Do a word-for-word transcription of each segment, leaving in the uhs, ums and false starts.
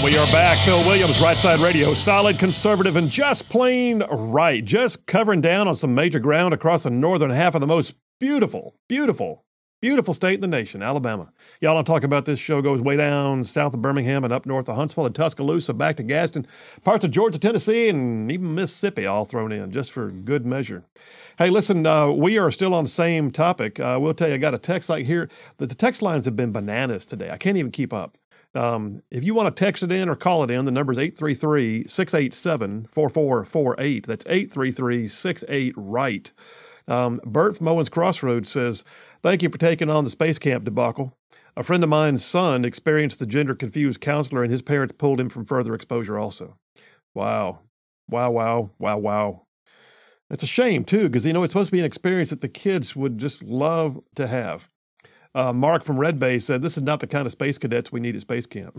We are back. Phil Williams, Right Side Radio. Solid, conservative, and just plain right. Just covering down on some major ground across the northern half of the most beautiful, beautiful, beautiful state in the nation, Alabama. Y'all don't talk about this show goes way down south of Birmingham and up north of Huntsville and Tuscaloosa, back to Gaston, parts of Georgia, Tennessee, and even Mississippi all thrown in just for good measure. Hey, listen, uh, we are still on the same topic. I uh, will tell you, I got a text like here. The, the text lines have been bananas today. I can't even keep up. Um, if you want to text it in or call it in, the number is eight three three, six eight seven, four four four eight. That's eight three three, six eight, right. Um, Bert from Owens Crossroads says, thank you for taking on the space camp debacle. A friend of mine's son experienced the gender-confused counselor, and his parents pulled him from further exposure also. Wow. Wow, wow, wow, wow. It's a shame, too, because, you know, it's supposed to be an experience that the kids would just love to have. Uh, Mark from Red Bay said, this is not the kind of space cadets we need at space camp.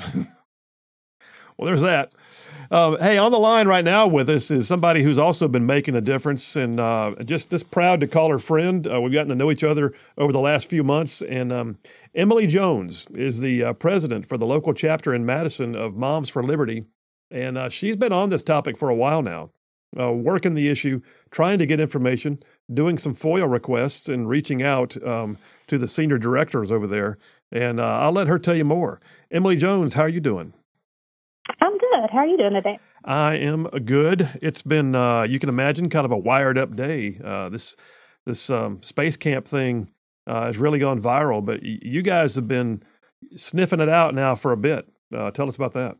Well, there's that. Uh, hey, on the line right now with us is somebody who's also been making a difference, and uh, just, just proud to call her friend. Uh, we've gotten to know each other over the last few months. And um, Emily Jones is the uh, president for the local chapter in Madison of Moms for Liberty. And uh, she's been on this topic for a while now. Uh, working the issue, trying to get information, doing some FOIA requests, and reaching out um, to the senior directors over there. And uh, I'll let her tell you more. Emily Jones, how are you doing? I'm good. How are you doing today? I am good. It's been, uh, you can imagine, kind of a wired up day. Uh, this this um, space camp thing uh, has really gone viral, but y- you guys have been sniffing it out now for a bit. Uh, tell us about that.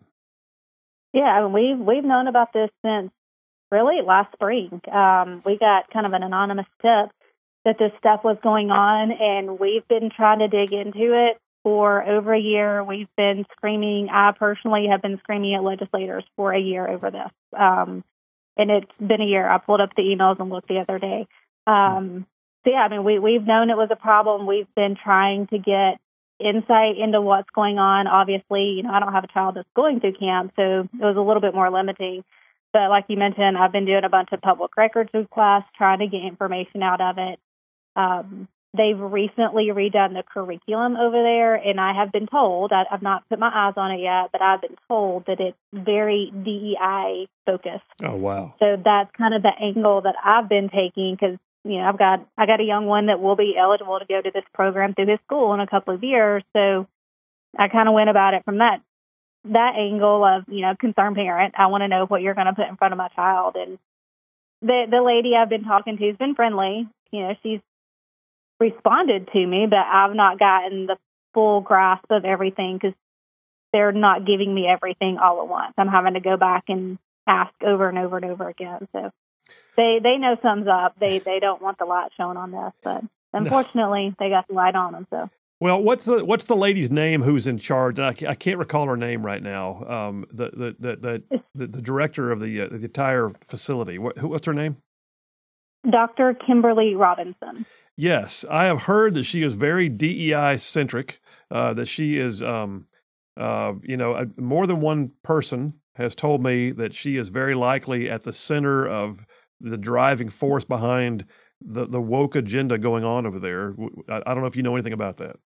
Yeah, we've we've known about this since really last spring. Um, we got kind of an anonymous tip that this stuff was going on, and we've been trying to dig into it for over a year. We've been screaming. I personally have been screaming at legislators for a year over this. Um, and it's been a year. I pulled up the emails and looked the other day. Um, so, yeah, I mean, we, we've known it was a problem. We've been trying to get insight into what's going on. Obviously, you know, I don't have a child that's going through camp, so it was a little bit more limiting. But like you mentioned, I've been doing a bunch of public records requests, trying to get information out of it. Um, they've recently redone the curriculum over there, and I have been told, I, I've not put my eyes on it yet, but I've been told that it's very D E I focused. Oh, wow. So that's kind of the angle that I've been taking, because, you know, I've got, I got a young one that will be eligible to go to this program through his school in a couple of years. So I kind of went about it from that, that angle of, you know, concerned parent. I want to know what you're going to put in front of my child. And the, the lady I've been talking to has been friendly. You know, she's responded to me, but I've not gotten the full grasp of everything because they're not giving me everything all at once. I'm having to go back and ask over and over and over again. So they they know something's up. They they don't want the light shown on this, but unfortunately, no. They got the light on them. So. Well, what's the what's the lady's name who's in charge? I, I can't recall her name right now. Um, the the the the, the, the director of the uh, the entire facility. What who, what's her name? Doctor Kimberly Robinson. Yes, I have heard that she is very D E I centric. Uh, that she is, um, uh, you know, uh, more than one person has told me that she is very likely at the center of the driving force behind the the woke agenda going on over there. I, I don't know if you know anything about that.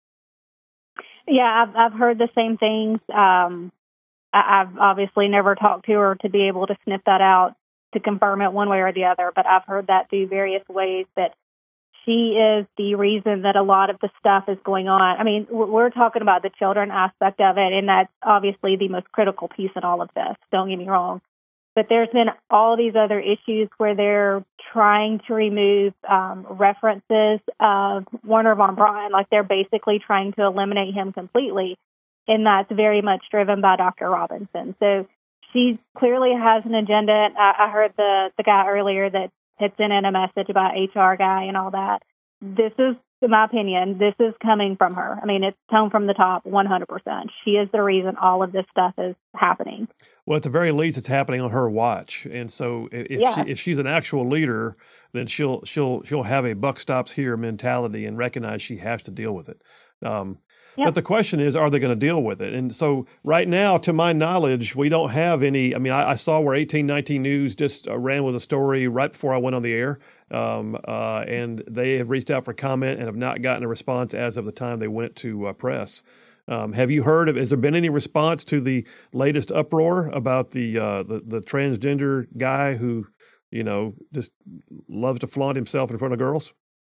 Yeah, I've I've heard the same things. Um, I, I've obviously never talked to her to be able to sniff that out to confirm it one way or the other, but I've heard that through various ways that she is the reason that a lot of the stuff is going on. I mean, we're talking about the children aspect of it, and that's obviously the most critical piece in all of this. Don't get me wrong. But there's been all these other issues where they're trying to remove um, references of Wernher von Braun, like they're basically trying to eliminate him completely, and that's very much driven by Doctor Robinson. So she clearly has an agenda. I, I heard the, the guy earlier that had sent in a message about H R guy and all that. This is, in my opinion, this is coming from her. I mean, it's tone from the top, one hundred percent. She is the reason all of this stuff is happening. Well, at the very least, it's happening on her watch. And so if yeah. she, if she's an actual leader, then she'll she'll she'll have a buck stops here mentality and recognize she has to deal with it. Um, Yep. But the question is, are they going to deal with it? And so right now, to my knowledge, we don't have any. I mean, I, I saw where eighteen nineteen News just uh, ran with a story right before I went on the air. Um, uh, and they have reached out for comment and have not gotten a response as of the time they went to uh, press. Um, have you heard of? Has there been any response to the latest uproar about the uh, the, the transgender guy who, you know, just loves to flaunt himself in front of girls?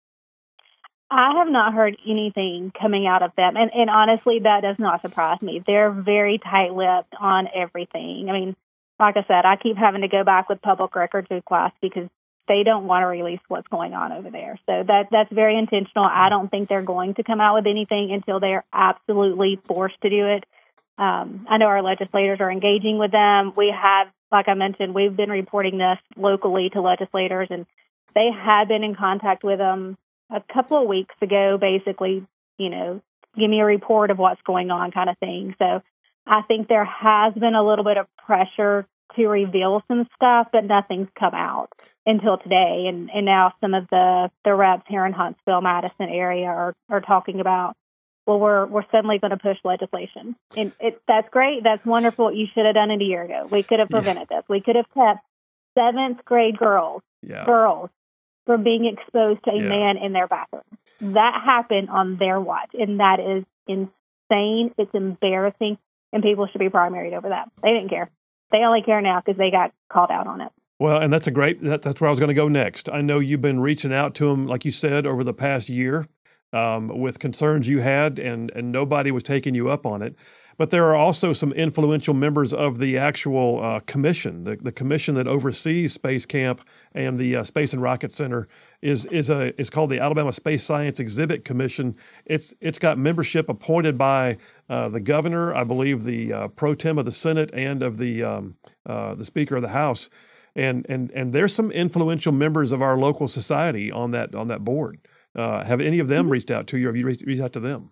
I have not heard anything coming out of them. And, and honestly, that does not surprise me. They're very tight-lipped on everything. I mean, like I said, I keep having to go back with public records requests because they don't want to release what's going on over there. So that that's very intentional. I don't think they're going to come out with anything until they're absolutely forced to do it. Um, I know our legislators are engaging with them. We have, like I mentioned, we've been reporting this locally to legislators, and they had been in contact with them a couple of weeks ago, basically, you know, give me a report of what's going on kind of thing. So I think there has been a little bit of pressure to reveal some stuff, but nothing's come out until today. And, and now some of the, the reps here in Huntsville, Madison area are, are talking about, well, we're we're suddenly going to push legislation. And it, that's great. That's wonderful. You should have done it a year ago. We could have prevented yeah. this. We could have kept seventh grade girls, yeah. girls, from being exposed to a yeah. man in their bathroom. That happened on their watch, and that is insane. It's embarrassing, and people should be primaried over that. They didn't care. They only care now because they got called out on it. Well, and that's a great, that, that's where I was going to go next. I know you've been reaching out to them, like you said, over the past year um, with concerns you had, and, and nobody was taking you up on it. But there are also some influential members of the actual uh, commission, the, the commission that oversees Space Camp and the uh, Space and Rocket Center is is a is called the Alabama Space Science Exhibit Commission. It's it's got membership appointed by uh, the governor, I believe, the uh, pro tem of the Senate and of the um, uh, the Speaker of the House, and and and there's some influential members of our local society on that on that board. Uh, have any of them reached out to you? Or have you reached, reached out to them?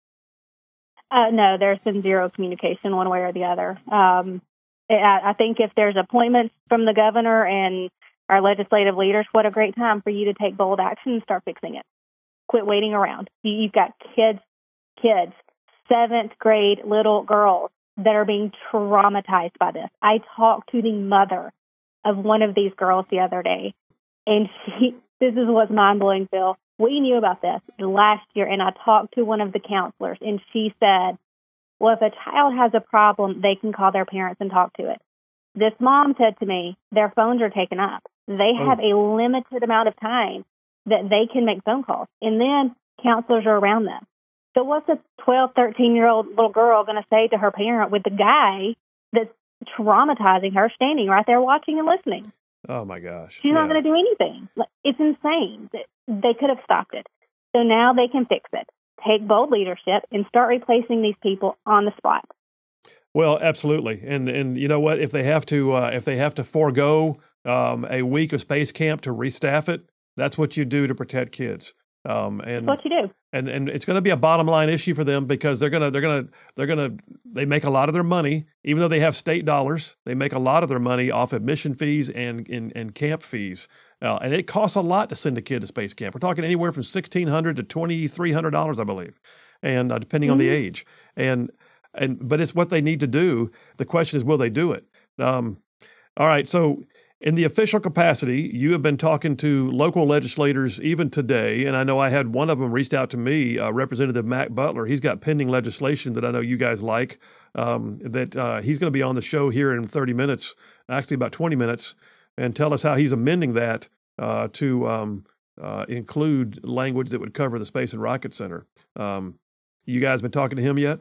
Uh, no, there's been zero communication one way or the other. Um, I, I think if there's appointments from the governor and our legislative leaders, what a great time for you to take bold action and start fixing it. Quit waiting around. You, you've got kids, kids, seventh grade little girls that are being traumatized by this. I talked to the mother of one of these girls the other day, and she, this is what's mind-blowing, Phil. We knew about this last year, and I talked to one of the counselors, and she said, well, if a child has a problem, they can call their parents and talk to it. This mom said to me, their phones are taken up. They oh. have a limited amount of time that they can make phone calls, and then counselors are around them. So what's a twelve, thirteen-year-old little girl going to say to her parent with the guy that's traumatizing her standing right there watching and listening? Oh, my gosh. She's yeah. not going to do anything. It's insane. They could have stopped it. So now they can fix it. Take bold leadership and start replacing these people on the spot. Well, absolutely. And and you know what? If they have to uh, if they have to forego um, a week of Space Camp to restaff it, that's what you do to protect kids. Um, and that's what you do. And and it's going to be a bottom line issue for them because they're gonna they're gonna they're gonna they make a lot of their money, even though they have state dollars. They make a lot of their money off admission fees and and, and camp fees, uh, and it costs a lot to send a kid to Space Camp. We're talking anywhere from sixteen hundred to twenty three hundred dollars, I believe, and uh, depending mm-hmm. on the age. And and but it's what they need to do. The question is, will they do it? Um, all right, so. In the official capacity, you have been talking to local legislators even today, and I know I had one of them reached out to me, uh, Representative Mac Butler. He's got pending legislation that I know you guys like, um, that uh, he's going to be on the show here in thirty minutes, actually about twenty minutes, and tell us how he's amending that uh, to um, uh, include language that would cover the Space and Rocket Center. Um, you guys been talking to him yet?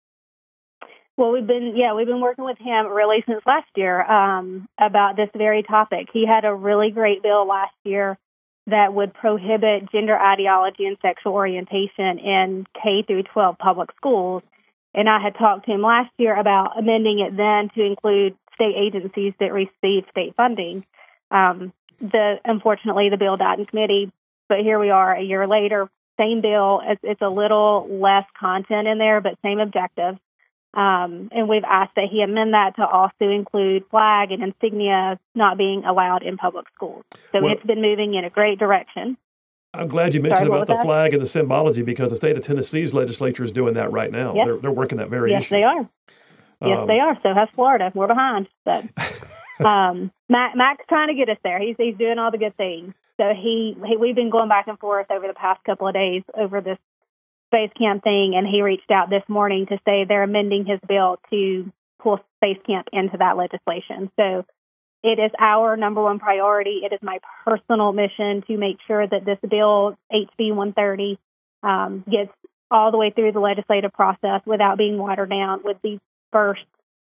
Well, we've been, yeah, we've been working with him really since last year um, about this very topic. He had a really great bill last year that would prohibit gender ideology and sexual orientation in K through twelve public schools. And I had talked to him last year about amending it then to include state agencies that receive state funding. Um, the unfortunately, the bill died in committee, but here we are a year later, same bill. It's, it's a little less content in there, but same objective. Um, and we've asked that he amend that to also include flag and insignia not being allowed in public schools. So well, it's been moving in a great direction. I'm glad you mentioned Sorry, about the that? flag and the symbology because the state of Tennessee's legislature is doing that right now. Yes. They're, they're working that very yes, issue. Yes, they are. Yes, um, they are. So has Florida. We're behind. But um, Mac, Mac's trying to get us there. He's he's doing all the good things. So he, he we've been going back and forth over the past couple of days over this Space Camp thing, and he reached out this morning to say they're amending his bill to pull Space Camp into that legislation. So it is our number one priority. It is my personal mission to make sure that this bill, H B one thirty, um, gets all the way through the legislative process without being watered down with the first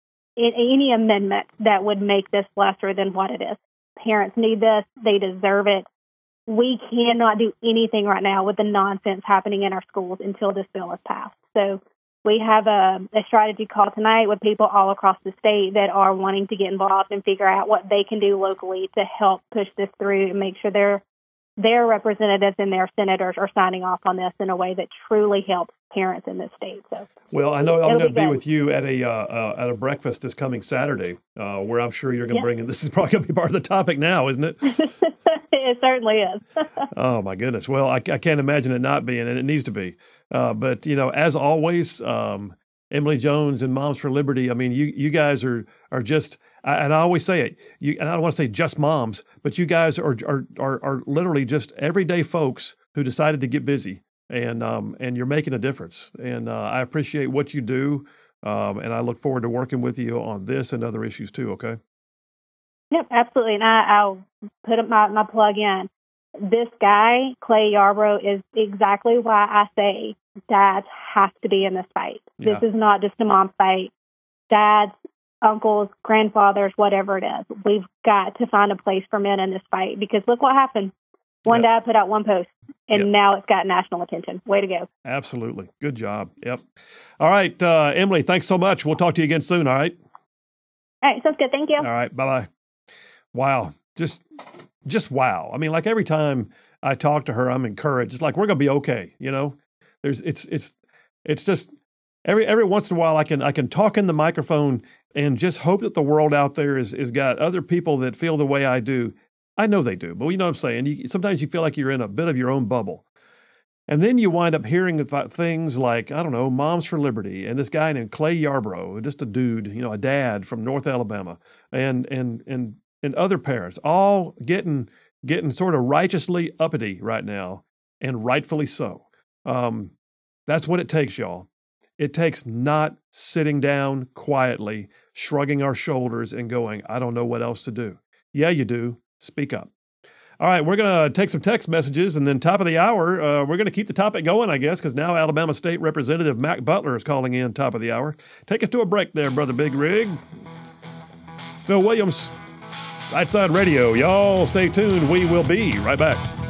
any amendment that would make this lesser than what it is. Parents need this. They deserve it. We cannot do anything right now with the nonsense happening in our schools until this bill is passed. So we have a, a strategy call tonight with people all across the state that are wanting to get involved and figure out what they can do locally to help push this through and make sure their their representatives and their senators are signing off on this in a way that truly helps parents in this state. So, well, I know I'm going to be, be with you at a uh, uh, at a breakfast this coming Saturday, uh, where I'm sure you're going to yeah. bring in. This is probably going to be part of the topic now, isn't it? It certainly is. Oh my goodness! Well, I, I can't imagine it not being, and it needs to be. Uh, but you know, as always, um, Emily Jones and Moms for Liberty. I mean, you you guys are are just, and I always say it. You and I don't want to say just moms, but you guys are are are, are literally just everyday folks who decided to get busy, and um and you're making a difference. And uh, I appreciate what you do, um, and I look forward to working with you on this and other issues too. Okay. Yep, absolutely. And I, I'll put up my, my plug in. This guy, Clay Yarbrough, is exactly why I say dads have to be in this fight. Yeah. This is not just a mom fight. Dads, uncles, grandfathers, whatever it is. We've got to find a place for men in this fight because look what happened. One Yep. dad put out one post, and Yep. now it's got national attention. Way to go. Absolutely. Good job. Yep. All right, uh, Emily, thanks so much. We'll talk to you again soon, all right? All right, sounds good. Thank you. All right, bye-bye. Wow. Just just wow. I mean, like every time I talk to her, I'm encouraged. It's like we're going to be okay, you know? There's it's it's it's just every every once in a while I can I can talk in the microphone and just hope that the world out there is is got other people that feel the way I do. I know they do, but you know what I'm saying? You, sometimes you feel like you're in a bit of your own bubble. And then you wind up hearing about things like, I don't know, Moms for Liberty and this guy named Clay Yarbrough, just a dude, you know, a dad from North Alabama, and and and and other parents all getting getting sort of righteously uppity right now, and rightfully so. Um, that's what it takes, y'all. It takes not sitting down quietly, shrugging our shoulders and going, I don't know what else to do. Yeah, you do. Speak up. All right, we're going to take some text messages, and then top of the hour, uh, we're going to keep the topic going, I guess, because now Alabama State Representative Mac Butler is calling in top of the hour. Take us to a break there, Brother Big Rig. Phil Williams, Right Side Radio. Y'all stay tuned. We will be right back.